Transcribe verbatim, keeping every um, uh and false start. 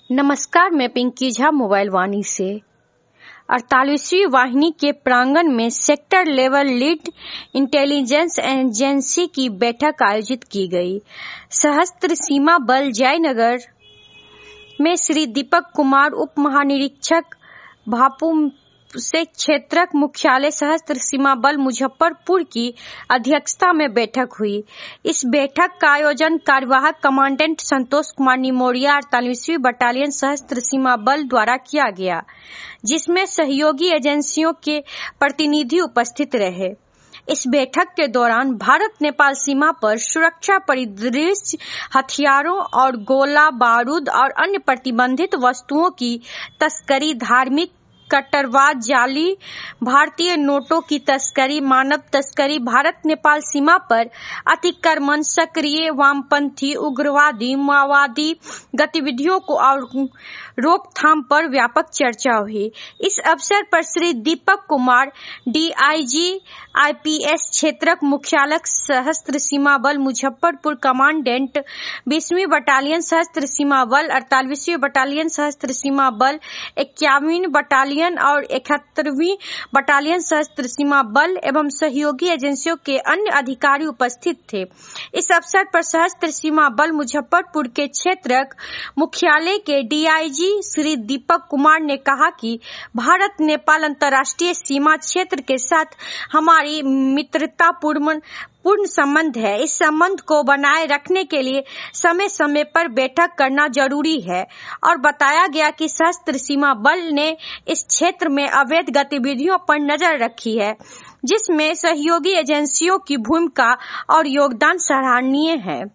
नमस्कार, मैं पिंकी झा मोबाइल वाणी से। अड़तालीसवीं वाहिनी के प्रांगण में sector level lead intelligence agency की बैठक आयोजित की गई। सशस्त्र सीमा बल जयनगर में श्री दीपक कुमार उप महानिरीक्षक भापू से क्षेत्रक मुख्यालय सशस्त्र सीमा बल मुजफ्फरपुर की अध्यक्षता में बैठक हुई। इस बैठक का आयोजन कार्यवाहक कमांडेंट संतोष कुमार निमोरिया अड़तालीसवीं बटालियन सशस्त्र सीमा बल द्वारा किया गया, जिसमें सहयोगी एजेंसियों के प्रतिनिधि उपस्थित रहे। इस बैठक के दौरान भारत नेपाल सीमा पर सुरक्षा परिदृश्य, हथियारों और गोला बारूद और अन्य प्रतिबंधित वस्तुओं की तस्करी, धार्मिक कट्टरवाद, जाली भारतीय नोटों की तस्करी, मानव तस्करी, भारत नेपाल सीमा पर अतिक्रमण, सक्रिय वामपंथी उग्रवादी माओवादी गतिविधियों को और रोकथाम पर व्यापक चर्चा हुई। इस अवसर पर श्री दीपक कुमार डीआईजी आईपीएस क्षेत्रक मुख्यालय सशस्त्र सीमा बल मुजफ्फरपुर, कमांडेंट बीसवीं बटालियन सशस्त्र सीमा बल, अड़तालीसवीं बटालियन सशस्त्र सीमा बल, इक्यावनवीं बटालियन और इकहत्तरवीं बटालियन सशस्त्र सीमा बल एवं सहयोगी एजेंसियों के अन्य अधिकारी उपस्थित थे। इस अवसर पर सशस्त्र सीमा बल मुजफ्फरपुर के क्षेत्रक मुख्यालय के डीआईजी श्री दीपक कुमार ने कहा कि भारत नेपाल अंतर्राष्ट्रीय सीमा क्षेत्र के साथ हमारी मित्रतापूर्ण पूर्ण संबंध है। इस संबंध को बनाए रखने के लिए समय समय पर बैठक करना जरूरी है और बताया गया कि सशस्त्र सीमा बल ने इस क्षेत्र में अवैध गतिविधियों पर नजर रखी है, जिसमें सहयोगी एजेंसियों की भूमिका और योगदान सराहनीय है।